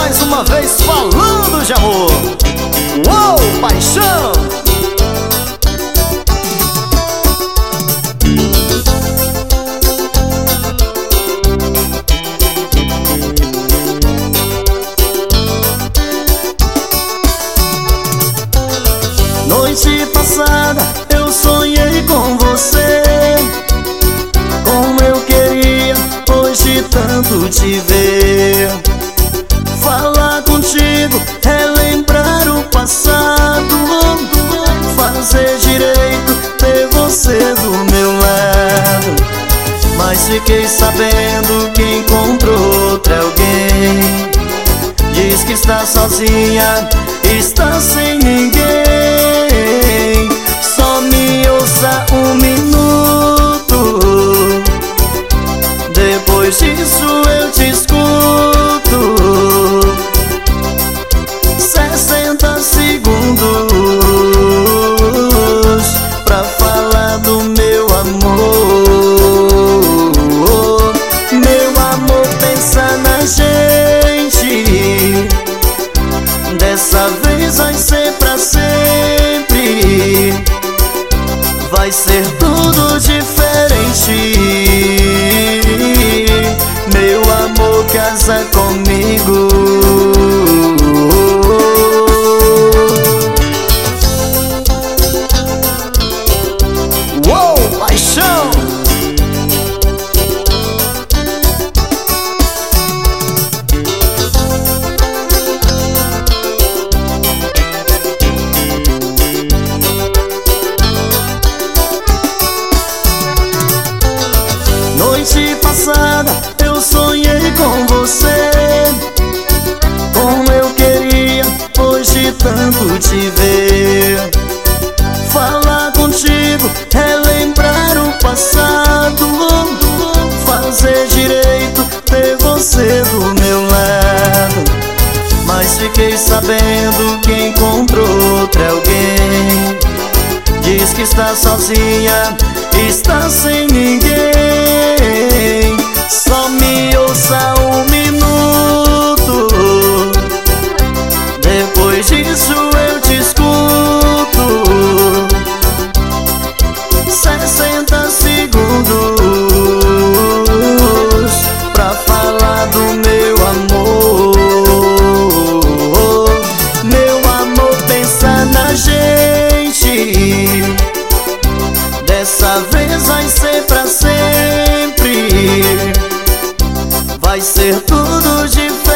mais uma vez falando de amor. Uou, paixão! Noite passada eu sonhei com você, como eu queria hoje tanto te ver. Falar contigo, relembrar o passado, fazer direito, ter você do meu lado. Mas fiquei sabendo que encontrou outra alguém. Diz que está sozinha, está sem ninguém. Só me ouça um minuto, depois disso eu te escuto. 60 segundos pra falar do meu amor. Meu amor, pensa na gente, dessa vez vai ser pra sempre. Vai ser tudo diferente. Meu amor, casa comigo. Uou, paixão! Noite passada eu sonhei com você, como eu queria hoje tanto te ver. Falar contigo, relembrar o passado, fazer direito, ter você do meu lado. Mas fiquei sabendo que encontrou outra alguém. Diz que está sozinha, está sem ninguém. Só me ouça um minuto, depois disso eu te escuto. 60 segundos pra falar do meu amor. Meu amor, pensa na gente, dessa vez vai ser pra sempre. Vai ser tudo diferente.